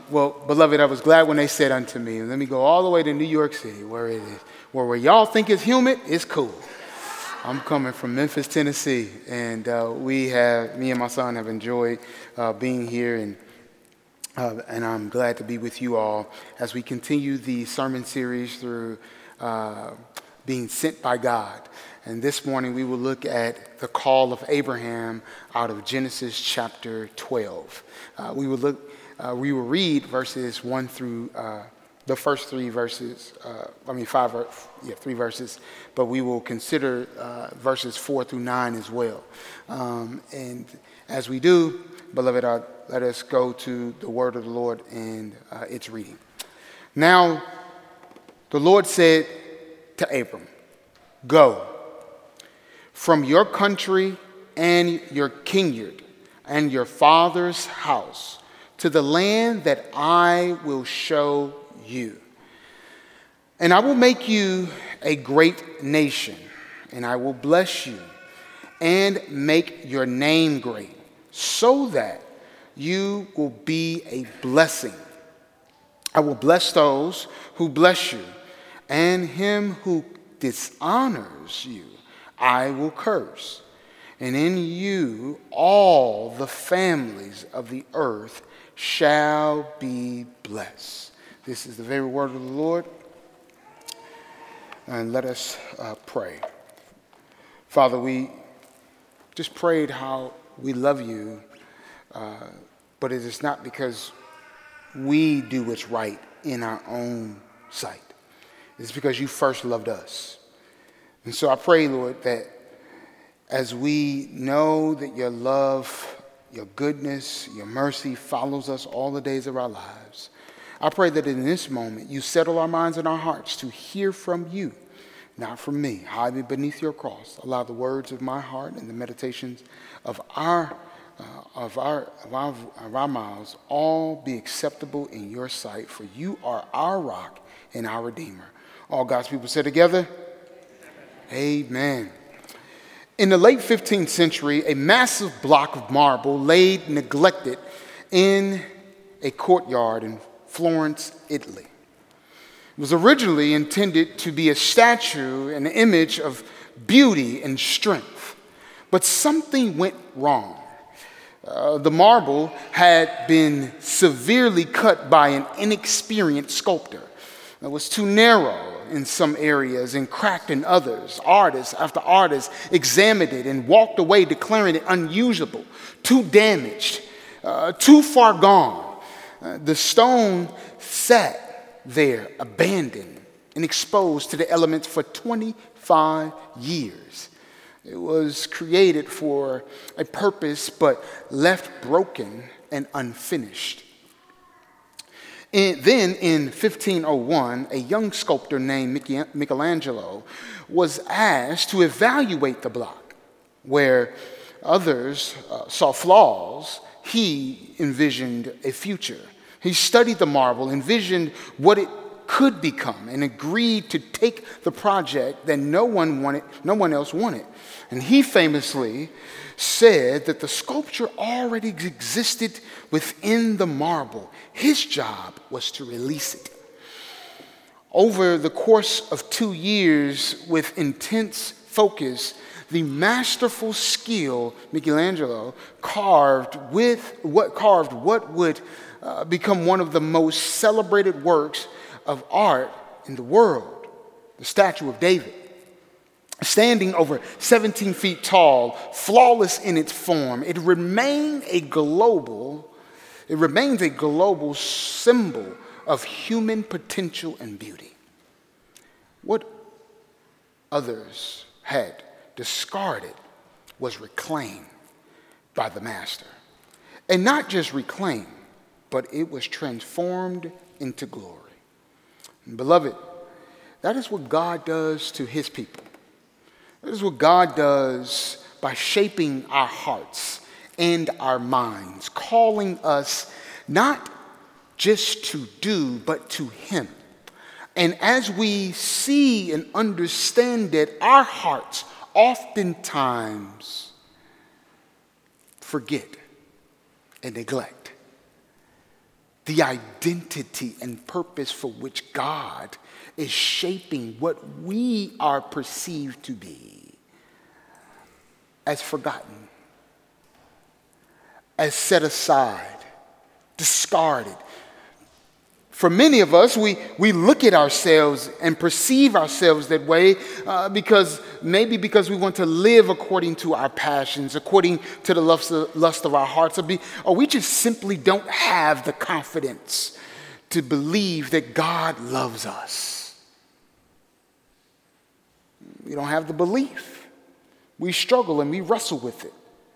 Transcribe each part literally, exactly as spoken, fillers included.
well, beloved, I was glad when they said unto me, let me go all the way to New York City, where it is, where, where y'all think it's humid, it's cool. I'm coming from Memphis, Tennessee, and uh, we have, me and my son have enjoyed uh, being here, and uh, and I'm glad to be with you all as we continue the sermon series through uh, being sent by God. And this morning we will look at the call of Abraham out of Genesis chapter twelve. Uh, we will look. Uh, we will read verses one through uh, the first three verses. Uh, I mean, five, yeah, three verses. But we will consider uh, verses four through nine as well. Um, and as we do, beloved, uh, let us go to the word of the Lord and uh, its reading. Now, the Lord said to Abram, "Go from your country and your kindred and your father's house to the land that I will show you. And I will make you a great nation, and I will bless you and make your name great, so that you will be a blessing. I will bless those who bless you, and him who dishonors you I will curse. And in you all the families of the earth shall be blessed." This is the very word of the Lord. And let us uh, pray. Father, we just prayed how we love you, uh, but it is not because we do what's right in our own sight. It's because you first loved us. And so I pray, Lord, that as we know that your love, your goodness, your mercy follows us all the days of our lives, I pray that in this moment you settle our minds and our hearts to hear from you, not from me. Hide me beneath your cross. Allow the words of my heart and the meditations of our uh, of our of our of our mouths all be acceptable in your sight, for you are our rock and our Redeemer. All God's people say together, amen. In the late fifteenth century, a massive block of marble lay neglected in a courtyard in Florence, Italy. It was originally intended to be a statue, an image of beauty and strength, but something went wrong. Uh, the marble had been severely cut by an inexperienced sculptor. It was too narrow in some areas and cracked in others. Artists after artists examined it and walked away declaring it unusable, too damaged, uh, too far gone. Uh, the stone sat there abandoned and exposed to the elements for twenty-five years. It was created for a purpose but left broken and unfinished. And then in fifteen oh one, a young sculptor named Michelangelo was asked to evaluate the block. Where others uh, saw flaws, he envisioned a future. He studied the marble, envisioned what it could become, and agreed to take the project that no one wanted, no one else wanted. And he famously said that the sculpture already existed within the marble. His job was to release it. Over the course of two years, with intense focus, the masterful skill Michelangelo carved with what carved what would uh, become one of the most celebrated works of art in the world, the statue of David. Standing over seventeen feet tall, flawless in its form, it remained a global, it remains a global symbol of human potential and beauty. What others had discarded was reclaimed by the master. And not just reclaimed, but it was transformed into glory. And beloved, that is what God does to his people. That is what God does by shaping our hearts and our minds, calling us not just to do, but to him. And as we see and understand that, our hearts oftentimes forget and neglect the identity and purpose for which God is shaping what we are perceived to be as forgotten, as set aside, discarded. For many of us, we, we look at ourselves and perceive ourselves that way uh, because maybe because we want to live according to our passions, according to the lust of, lust of our hearts, or, be, or we just simply don't have the confidence to believe that God loves us. We don't have the belief. We struggle and we wrestle with it.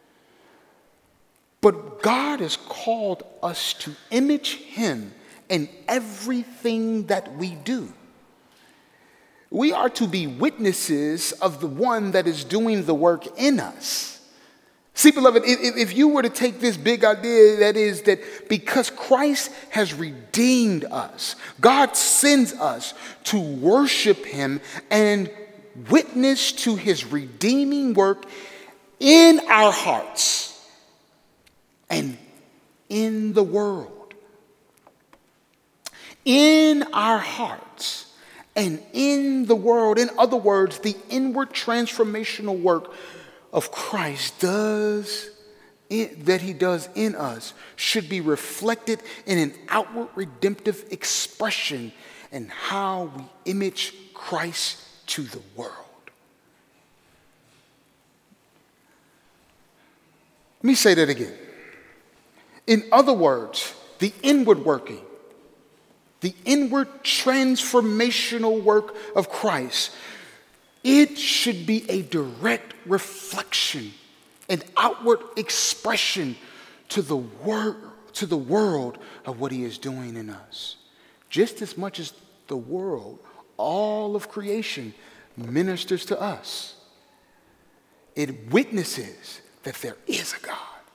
But God has called us to image him in everything that we do. We are to be witnesses of the one that is doing the work in us. See, beloved, if, if you were to take this big idea, that is that because Christ has redeemed us, God sends us to worship him and witness to his redeeming work in our hearts and in the world. In our hearts and in the world. In other words, the inward transformational work of Christ does in, that he does in us should be reflected in an outward redemptive expression in how we image Christ to the world. Let me say that again. In other words, the inward working, the inward transformational work of Christ, it should be a direct reflection, an outward expression to the wor- to the world of what he is doing in us. Just as much as the world, all of creation, ministers to us. It witnesses that there is a God,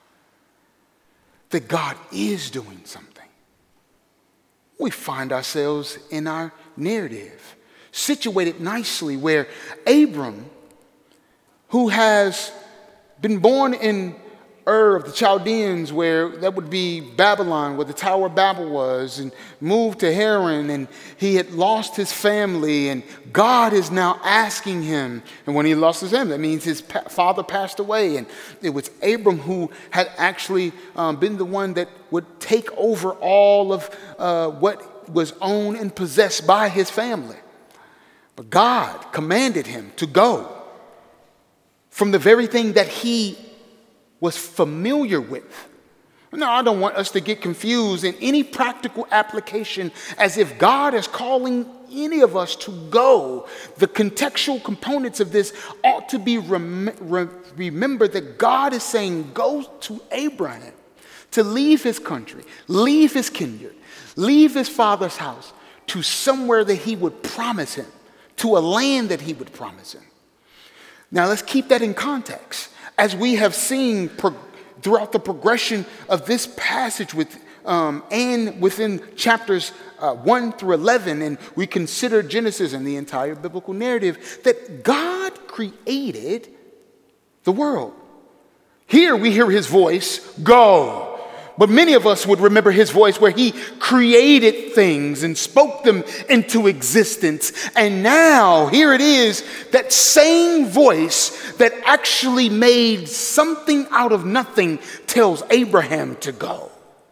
that God is doing something. We find ourselves in our narrative, situated nicely where Abram, who has been born in Ur of the Chaldeans, where that would be Babylon, where the Tower of Babel was, and moved to Haran, and he had lost his family, and God is now asking him, and when he lost his family, that means his pa- father passed away, and it was Abram who had actually um, been the one that would take over all of uh, what was owned and possessed by his family. But God commanded him to go from the very thing that he was familiar with. Now, I don't want us to get confused in any practical application as if God is calling any of us to go. The contextual components of this ought to be rem- re- remembered that God is saying, go to Abraham to leave his country, leave his kindred, leave his father's house to somewhere that he would promise him, to a land that he would promise him. Now, let's keep that in context. As we have seen pro- throughout the progression of this passage with, um, and within chapters uh, one through eleven, and we consider Genesis and the entire biblical narrative, that God created the world. Here we hear his voice, go. But many of us would remember his voice where he created things and spoke them into existence. And now, here it is, that same voice that actually made something out of nothing tells Abraham to go.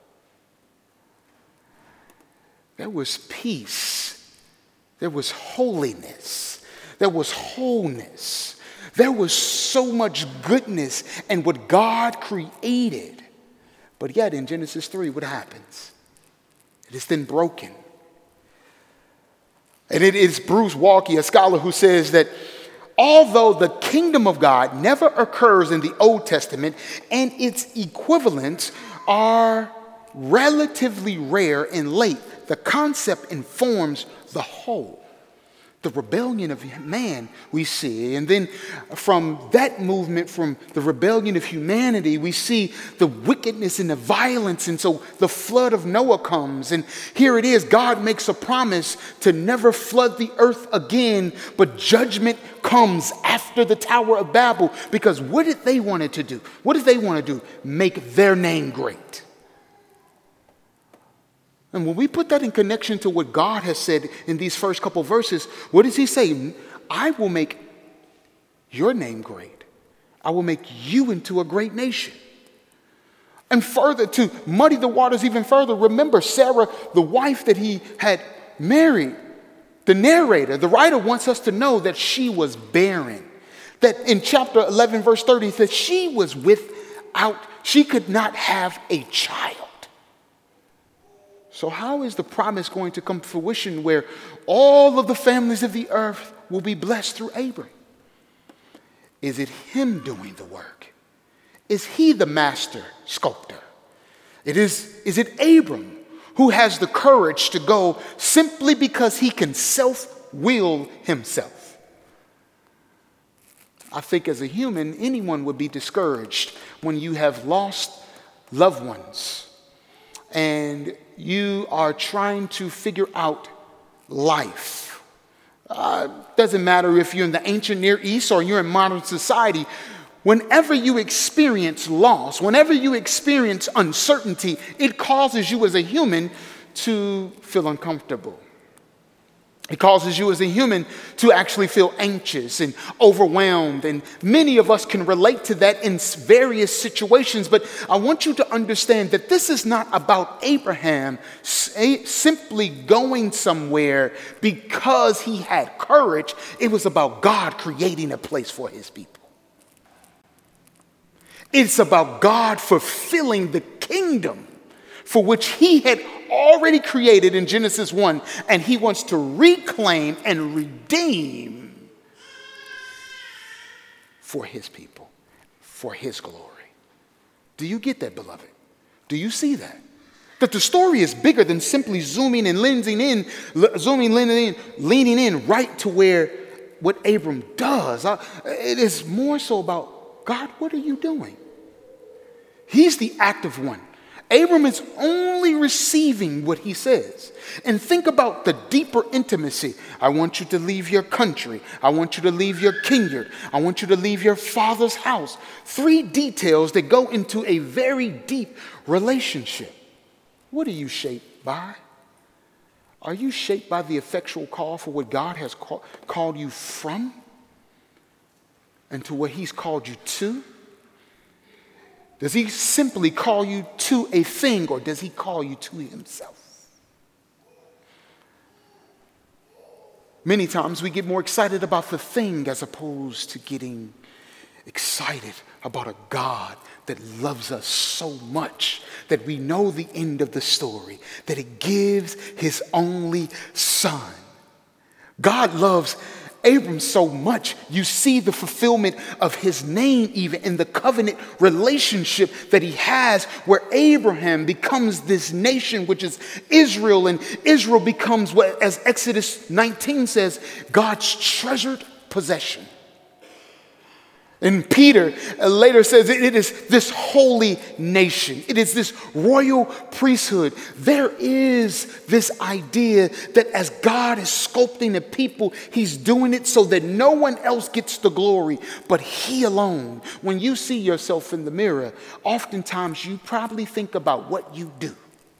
There was peace. There was holiness. There was wholeness. There was so much goodness in what God created. But yet in Genesis three, what happens? It is then broken. And it is Bruce Waltke, a scholar, who says that although the kingdom of God never occurs in the Old Testament and its equivalents are relatively rare and late, the concept informs the whole. The rebellion of man we see. And then from that movement, from the rebellion of humanity, we see the wickedness and the violence. And so the flood of Noah comes. And here it is, God makes a promise to never flood the earth again. But judgment comes after the Tower of Babel. Because what did they want to do? What did they want to do? Make their name great. And when we put that in connection to what God has said in these first couple verses, what does he say? I will make your name great. I will make you into a great nation. And further, to muddy the waters even further, remember Sarah, the wife that he had married. The narrator, the writer wants us to know that she was barren. That in chapter eleven, verse thirty, it says she was without, she could not have a child. So how is the promise going to come to fruition where all of the families of the earth will be blessed through Abram? Is it him doing the work? Is he the master sculptor? It is, is it Abram who has the courage to go simply because he can self-will himself? I think as a human, anyone would be discouraged when you have lost loved ones and you are trying to figure out life. Uh, doesn't matter if you're in the ancient Near East or you're in modern society. Whenever you experience loss, whenever you experience uncertainty, it causes you as a human to feel uncomfortable. It causes you as a human to actually feel anxious and overwhelmed. And many of us can relate to that in various situations. But I want you to understand that this is not about Abraham simply going somewhere because he had courage. It was about God creating a place for his people. It's about God fulfilling the kingdom for which he had already created in Genesis one, and he wants to reclaim and redeem for his people, for his glory. Do you get that, beloved? Do you see that? That the story is bigger than simply zooming and leaning in, zooming, leaning in, leaning in right to where what Abram does. It is more so about, God, what are you doing? He's the active one. Abram is only receiving what he says. And think about the deeper intimacy. I want you to leave your country. I want you to leave your kindred. I want you to leave your father's house. Three details that go into a very deep relationship. What are you shaped by? Are you shaped by the effectual call for what God has call, called you from and to what he's called you to? Does he simply call you to a thing, or does he call you to himself? Many times we get more excited about the thing as opposed to getting excited about a God that loves us so much that we know the end of the story, that he gives his only son. God loves Abram so much, you see the fulfillment of his name even in the covenant relationship that he has, where Abraham becomes this nation, which is Israel, and Israel becomes what, as Exodus nineteen says, God's treasured possession. And Peter later says it is this holy nation. It is this royal priesthood. There is this idea that as God is sculpting a people, he's doing it so that no one else gets the glory, but he alone. When you see yourself in the mirror, oftentimes you probably think about what you do,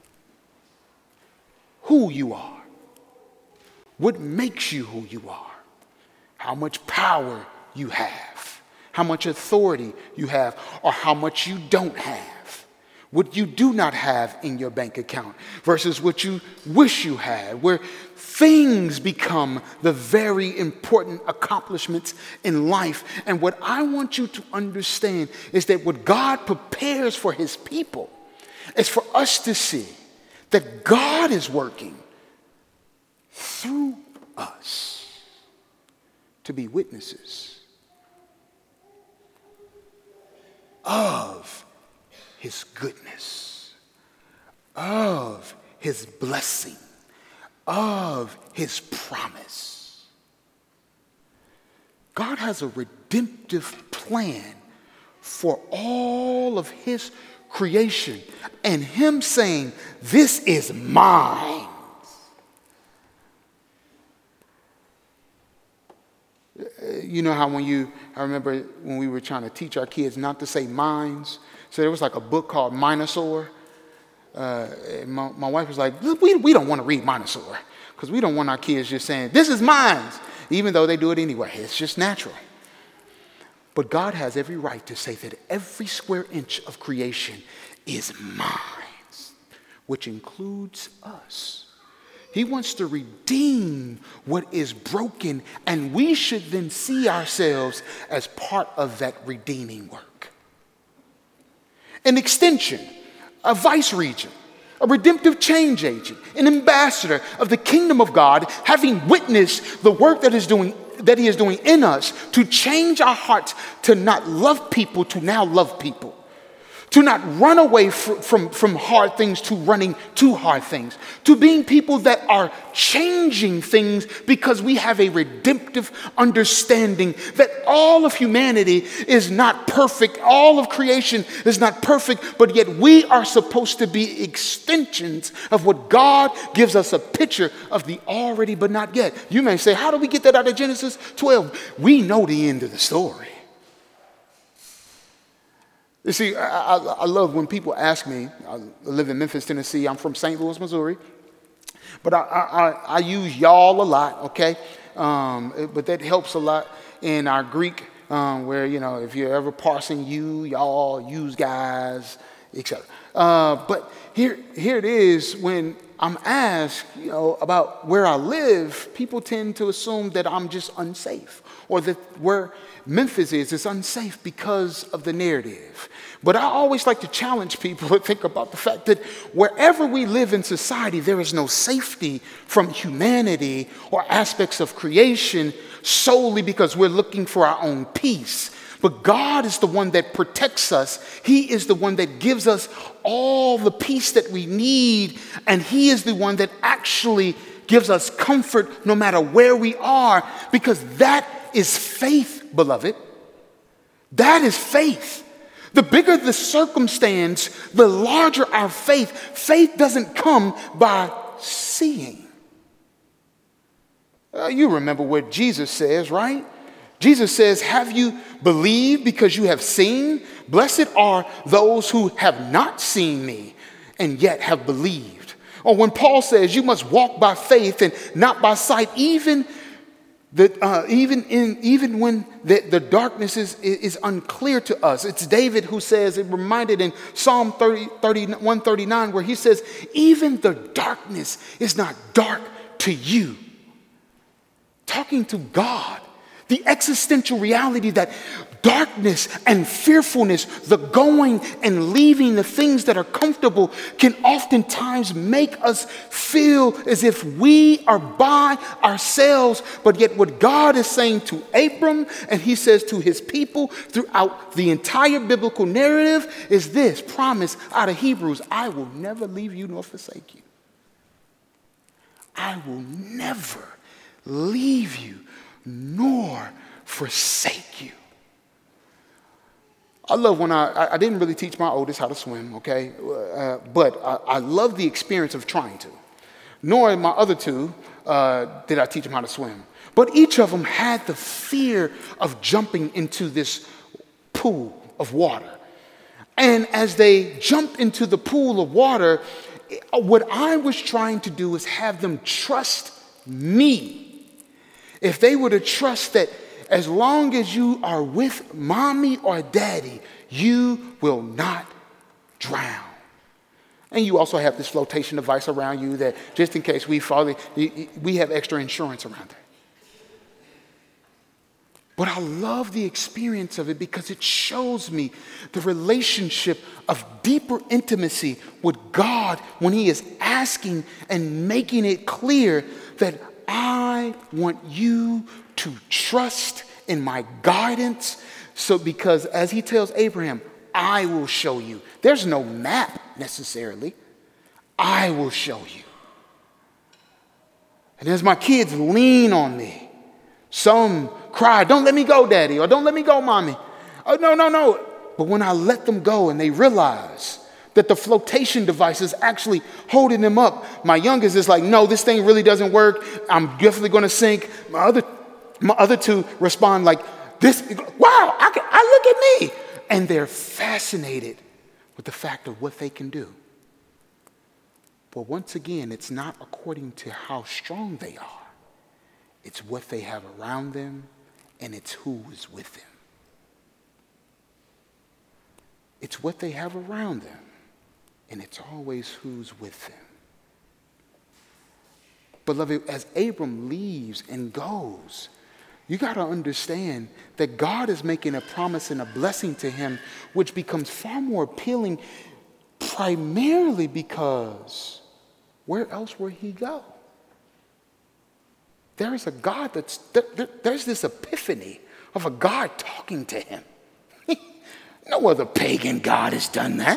who you are, what makes you who you are, how much power you have, how much authority you have, or how much you don't have, what you do not have in your bank account versus what you wish you had, where things become the very important accomplishments in life. And what I want you to understand is that what God prepares for his people is for us to see that God is working through us to be witnesses of his goodness, of his blessing, of his promise. God has a redemptive plan for all of his creation, and him saying, this is mine. You know how when you, I remember when we were trying to teach our kids not to say mines. So there was like a book called Minosaur. uh, my, my wife was like, we, we don't want to read Montessori because we don't want our kids just saying, this is mine, even though they do it anyway. It's just natural. But God has every right to say that every square inch of creation is mine, which includes us. He wants to redeem what is broken, and we should then see ourselves as part of that redeeming work. An extension, a vice regent, a redemptive change agent, an ambassador of the kingdom of God, having witnessed the work that is doing that he is doing in us to change our hearts to not love people, to now love people. To not run away from, from, from hard things to running to hard things. To being people that are changing things because we have a redemptive understanding that all of humanity is not perfect. All of creation is not perfect, but yet we are supposed to be extensions of what God gives us a picture of the already but not yet. You may say, how do we get that out of Genesis twelve? We know the end of the story. You see, I, I, I love when people ask me, I live in Memphis, Tennessee, I'm from Saint Louis, Missouri, but I, I, I use y'all a lot, okay? Um, it, but that helps a lot in our Greek, um, where, you know, if you're ever parsing you, y'all, use guys, et cetera. Uh, but here, here it is, when I'm asked, you know, about where I live, people tend to assume that I'm just unsafe, or that where Memphis is, is unsafe because of the narrative. But I always like to challenge people to think about the fact that wherever we live in society, there is no safety from humanity or aspects of creation solely because we're looking for our own peace. But God is the one that protects us. He is the one that gives us all the peace that we need. And he is the one that actually gives us comfort no matter where we are, because that is faith, beloved. That is faith. The bigger the circumstance, the larger our faith. Faith doesn't come by seeing. Uh, you remember what Jesus says, right? Jesus says, have you believed because you have seen? Blessed are those who have not seen me and yet have believed. Or when Paul says you must walk by faith and not by sight, even that uh, even in even when the, the darkness is, is unclear to us. It's David who says, it reminded in Psalm thirty, thirty, one thirty-nine, where he says, even the darkness is not dark to you. Talking to God. The existential reality that darkness and fearfulness, the going and leaving, the things that are comfortable, can oftentimes make us feel as if we are by ourselves. But yet what God is saying to Abram, and he says to his people throughout the entire biblical narrative, is this promise out of Hebrews: I will never leave you nor forsake you. I will never leave you nor forsake you. I love when I, I didn't really teach my oldest how to swim, okay? Uh, but I, I love the experience of trying to. Nor my other two uh, did I teach them how to swim. But each of them had the fear of jumping into this pool of water. And as they jumped into the pool of water, what I was trying to do is have them trust me. If they were to trust that as long as you are with mommy or daddy, you will not drown. And you also have this flotation device around you that just in case we fall, we have extra insurance around it. But I love the experience of it because it shows me the relationship of deeper intimacy with God when he is asking and making it clear that I want you to trust in my guidance. So because as he tells Abraham, I will show you. There's no map necessarily. I will show you. And as my kids lean on me, some cry, don't let me go, daddy, or don't let me go, mommy. Oh, no, no, no. But when I let them go and they realize that the flotation device is actually holding them up, my youngest is like, no, this thing really doesn't work. I'm definitely going to sink. My other, my other two respond like, this, wow, I, can, I look at me. And they're fascinated with the fact of what they can do. But once again, it's not according to how strong they are. It's what they have around them, and it's who is with them. It's what they have around them, and it's always who's with them. Beloved, as Abram leaves and goes, you got to understand that God is making a promise and a blessing to him, which becomes far more appealing primarily because where else will he go? There is a God that's, there, there, there's this epiphany of a God talking to him. No other pagan God has done that.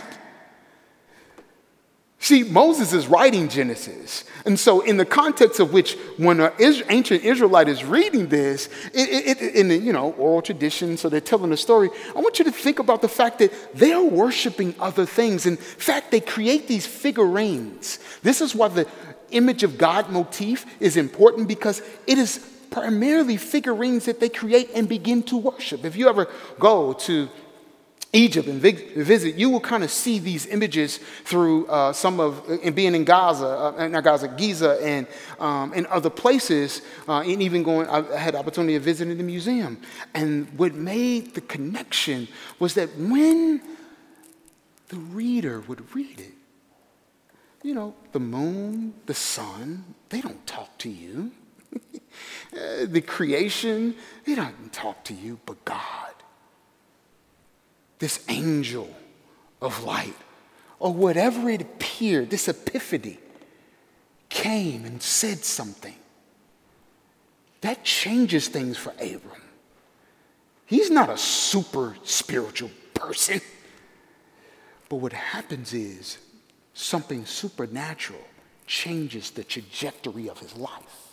See, Moses is writing Genesis. And so in the context of which when an ancient Israelite is reading this, it, it, in the, you know, oral tradition, so they're telling the story, I want you to think about the fact that they're worshiping other things. In fact, they create these figurines. This is why the image of God motif is important, because it is primarily figurines that they create and begin to worship. If you ever go to Egypt and visit, you will kind of see these images through uh, some of, and being in Gaza, uh, not Gaza, Giza, and um, and other places, uh, and even going, I had the opportunity of visiting the museum. And what made the connection was that when the reader would read it, you know, the moon, the sun, they don't talk to you. The creation, they don't talk to you, but God. This angel of light, or whatever it appeared, this epiphany came and said something. That changes things for Abram. He's not a super spiritual person. But what happens is something supernatural changes the trajectory of his life.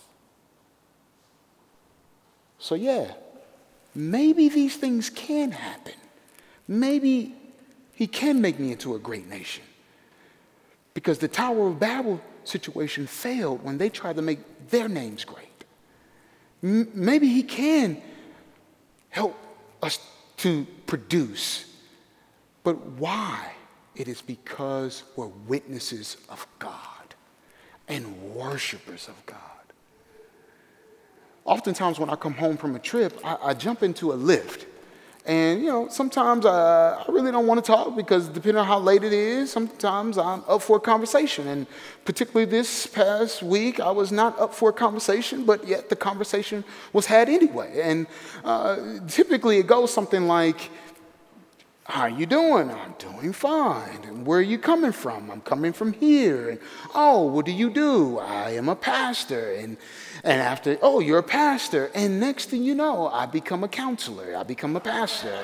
So yeah, maybe these things can happen. Maybe he can make me into a great nation. Because the Tower of Babel situation failed when they tried to make their names great. M- maybe he can help us to produce. But why? It is because we're witnesses of God and worshipers of God. Oftentimes when I come home from a trip, I, I jump into a Lyft. And, you know, sometimes I, I really don't want to talk because depending on how late it is, sometimes I'm up for a conversation. And particularly this past week, I was not up for a conversation, but yet the conversation was had anyway. And uh, typically it goes something like, how are you doing? I'm doing fine. And where are you coming from? I'm coming from here. And, oh, what do you do? I am a pastor. And and after, oh, you're a pastor. And next thing you know, I become a counselor. I become a pastor.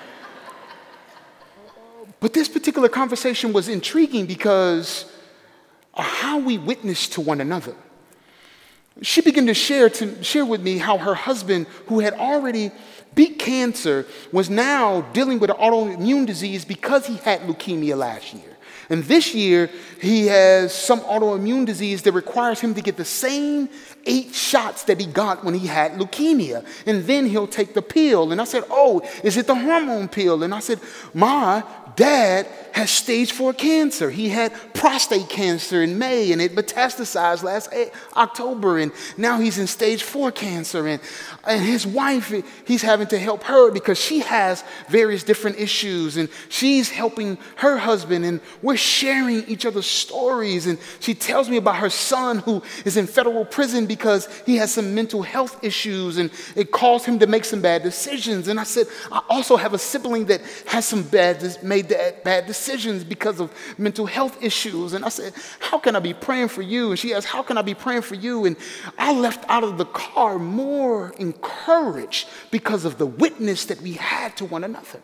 But this particular conversation was intriguing because of how we witness to one another. She began to share to share with me how her husband, who had already beat cancer, was now dealing with an autoimmune disease because he had leukemia last year. And this year, he has some autoimmune disease that requires him to get the same eight shots that he got when he had leukemia. And then he'll take the pill. And I said, oh, is it the hormone pill? And I said, my dad has stage four cancer. He had prostate cancer in May, and it metastasized last October. And now he's in stage four cancer. And, and his wife, he's having to help her because she has various different issues. And she's helping her husband. And we're sharing each other's stories. And she tells me about her son who is in federal prison because he has some mental health issues. And it caused him to make some bad decisions. And I said, I also have a sibling that has some bad, made bad decisions because of mental health issues. And I said, how can I be praying for you? And she asked, how can I be praying for you? And I left out of the car more encouraged because of the witness that we had to one another.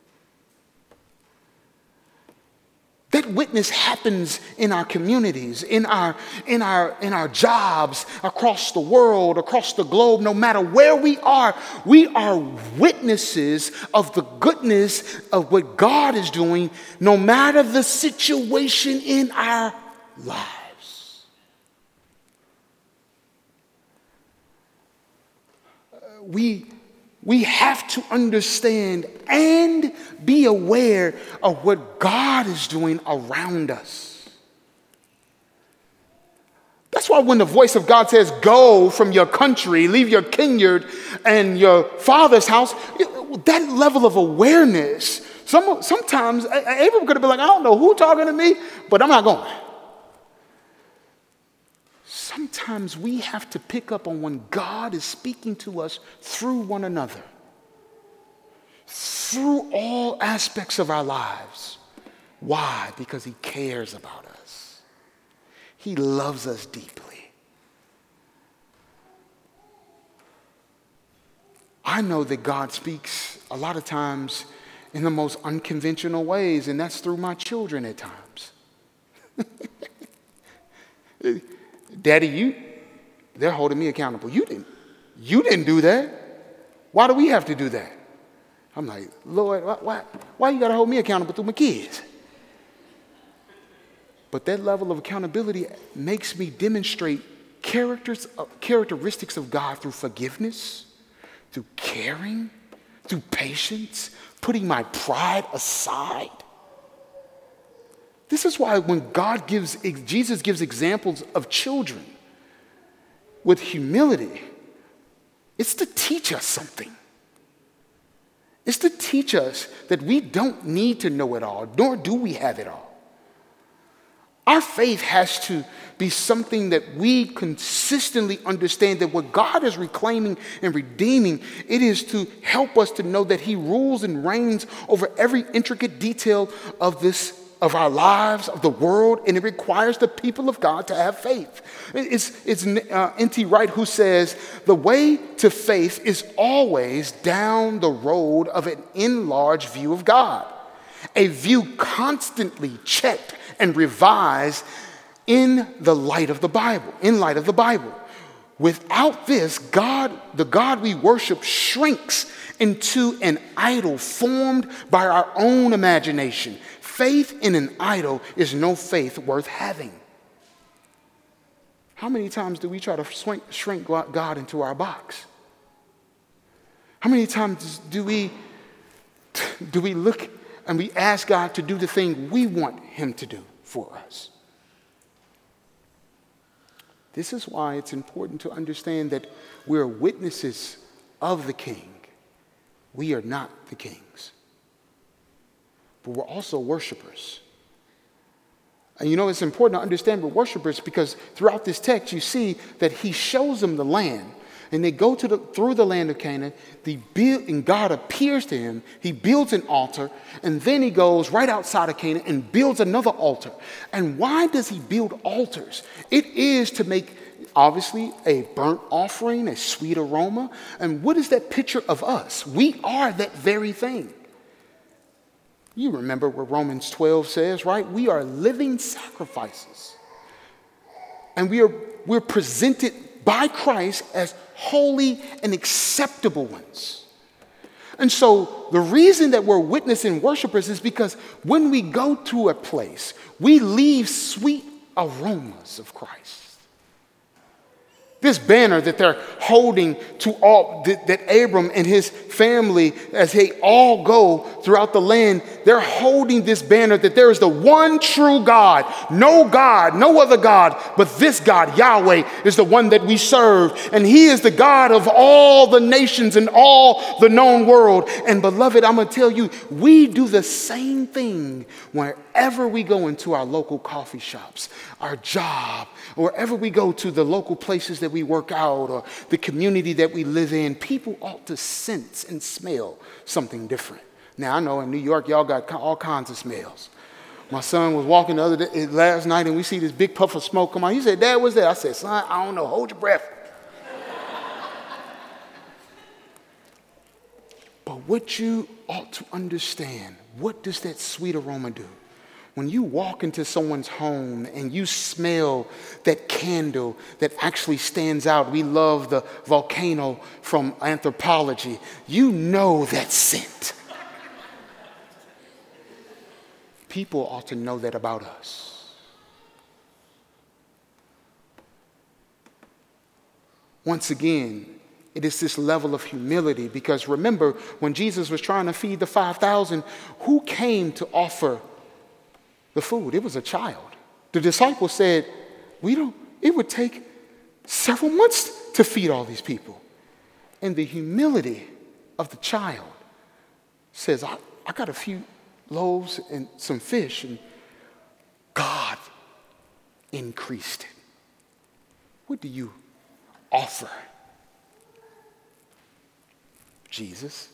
That witness happens in our communities, in our, in our, in our jobs, across the world, across the globe. No matter where we are, we are witnesses of the goodness of what God is doing, no matter the situation in our lives. Uh, we We have to understand and be aware of what God is doing around us. That's why when the voice of God says, go from your country, leave your kindred and your father's house, that level of awareness, some, sometimes Abram could have been like, I don't know who talking to me, but I'm not going. Sometimes we have to pick up on when God is speaking to us through one another, through all aspects of our lives. Why? Because he cares about us. He loves us deeply. I know that God speaks a lot of times in the most unconventional ways, and that's through my children at times. Daddy, you, they're holding me accountable. You didn't, you didn't do that. Why do we have to do that? I'm like, Lord, why, why, why you got to hold me accountable through my kids? But that level of accountability makes me demonstrate characters, uh, characteristics of God through forgiveness, through caring, through patience, putting my pride aside. This is why when God gives, Jesus gives examples of children with humility, it's to teach us something. It's to teach us that we don't need to know it all, nor do we have it all. Our faith has to be something that we consistently understand that what God is reclaiming and redeeming, it is to help us to know that he rules and reigns over every intricate detail of this, of our lives, of the world, and it requires the people of God to have faith. It's, it's uh, N T Wright who says, the way to faith is always down the road of an enlarged view of God, a view constantly checked and revised in the light of the Bible, in light of the Bible. Without this, God, the God we worship shrinks into an idol formed by our own imagination. Faith in an idol is no faith worth having. How many times do we try to shrink, shrink God into our box? How many times do we, do we look and we ask God to do the thing we want him to do for us? This is why it's important to understand that we're witnesses of the King. We are not the kings, but we're also worshipers. And you know, it's important to understand we're worshipers because throughout this text, you see that he shows them the land. And they go to the, through the land of Canaan, the build, and God appears to him. He builds an altar, and then he goes right outside of Canaan and builds another altar. And why does he build altars? It is to make, obviously, a burnt offering, a sweet aroma. And what is that picture of us? We are that very thing. You remember what Romans twelve says, right? We are living sacrifices. And we are, we're presented by Christ as holy and acceptable ones. And so the reason that we're witnessing worshipers is because when we go to a place, we leave sweet aromas of Christ. This banner that they're holding to all, that, that Abram and his family, as they all go throughout the land, they're holding this banner that there is the one true God, no God, no other God, but this God, Yahweh, is the one that we serve. And he is the God of all the nations and all the known world. And beloved, I'm going to tell you, we do the same thing wherever we go into our local coffee shops, our job, wherever we go to the local places that we work out or the community that we live in. People ought to sense and smell something different. Now, I know in New York, y'all got all kinds of smells. My son was walking the other day, last night, and we see this big puff of smoke come on. He said, Dad, what's that? I said, son, I don't know. Hold your breath. But what you ought to understand, what does that sweet aroma do? When you walk into someone's home and you smell that candle that actually stands out, we love the volcano from Anthropology, you know that scent. People ought to know that about us. Once again, it is this level of humility because remember, when Jesus was trying to feed the five thousand, who came to offer the food? It was a child. The disciples said, we don't, it would take several months to feed all these people. And the humility of the child says, I, I got a few loaves and some fish, and God increased it. What do you offer? Jesus.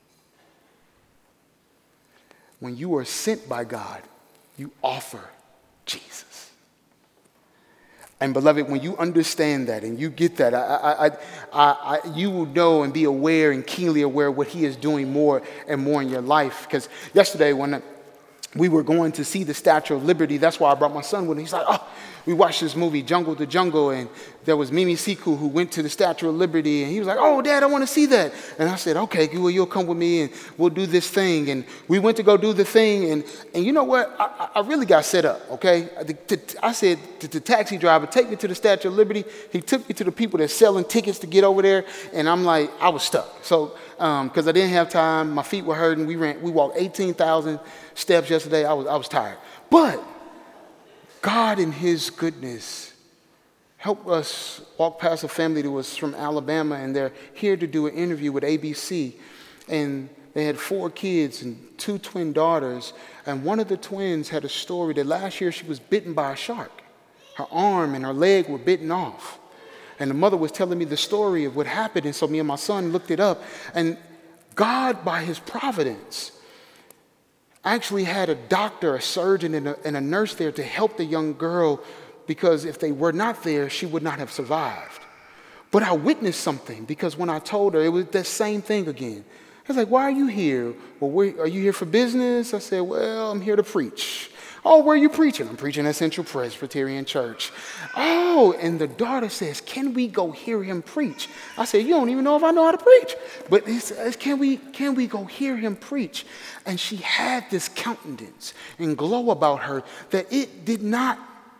When you are sent by God, you offer Jesus. And beloved, when you understand that and you get that, I, I, I, I, you will know and be aware and keenly aware of what he is doing more and more in your life. Because yesterday when we were going to see the Statue of Liberty, that's why I brought my son with me. He's like, oh, we watched this movie, Jungle to Jungle, and there was Mimi Siku who went to the Statue of Liberty, and he was like, oh, Dad, I want to see that. And I said, okay, well, you'll come with me, and we'll do this thing. And we went to go do the thing, and, and you know what? I, I really got set up, okay? I said to the taxi driver, take me to the Statue of Liberty. He took me to the people that's selling tickets to get over there, and I'm like, I was stuck. So, because um, I didn't have time, my feet were hurting. We ran, we walked eighteen thousand steps yesterday. I was, I was tired. But God in his goodness helped us walk past a family that was from Alabama, and they're here to do an interview with A B C. And they had four kids and two twin daughters. And one of the twins had a story that last year she was bitten by a shark. Her arm and her leg were bitten off. And the mother was telling me the story of what happened. And so me and my son looked it up. And God, by his providence, actually had a doctor, a surgeon, and a, and a nurse there to help the young girl, because if they were not there, she would not have survived. But I witnessed something, because when I told her, it was the same thing again. I was like, why are you here? Well, where, are you here for business? I said, well, I'm here to preach. Oh, where are you preaching? I'm preaching at Central Presbyterian Church. Oh, and the daughter says, can we go hear him preach? I said, you don't even know if I know how to preach. But he says, can we, can we go hear him preach? And she had this countenance and glow about her that it did not,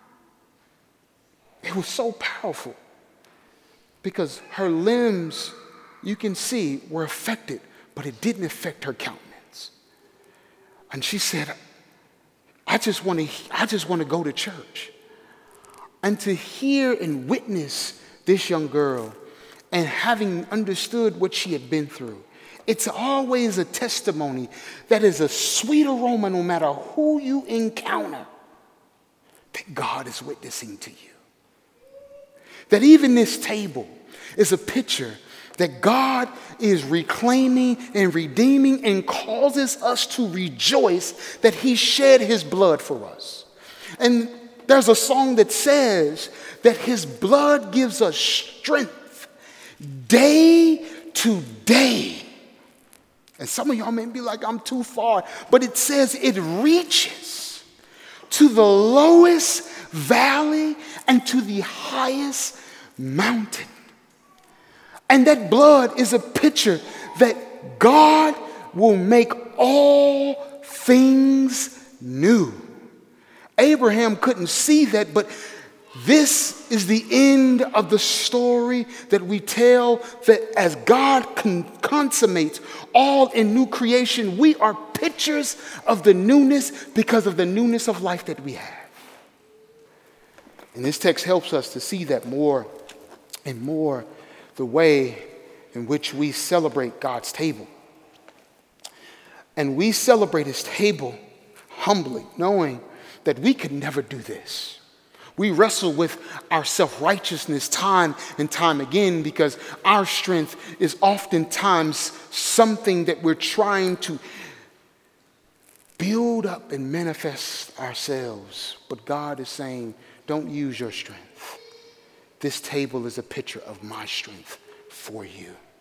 it was so powerful. Because her limbs, you can see, were affected, but it didn't affect her countenance. And she said, I just want to I just want to go to church. And to hear and witness this young girl and having understood what she had been through, it's always a testimony that is a sweet aroma no matter who you encounter, that God is witnessing to you. That even this table is a picture that God is reclaiming and redeeming and causes us to rejoice that he shed his blood for us. And there's a song that says that his blood gives us strength day to day. And some of y'all may be like, I'm too far. But it says it reaches to the lowest valley and to the highest mountain. And that blood is a picture that God will make all things new. Abraham couldn't see that, but this is the end of the story that we tell, that as God con- consummates all in new creation, we are pictures of the newness because of the newness of life that we have. And this text helps us to see that more and more, the way in which we celebrate God's table. And we celebrate his table humbly, knowing that we could never do this. We wrestle with our self-righteousness time and time again, because our strength is oftentimes something that we're trying to build up and manifest ourselves. But God is saying, don't use your strength. This table is a picture of my strength for you.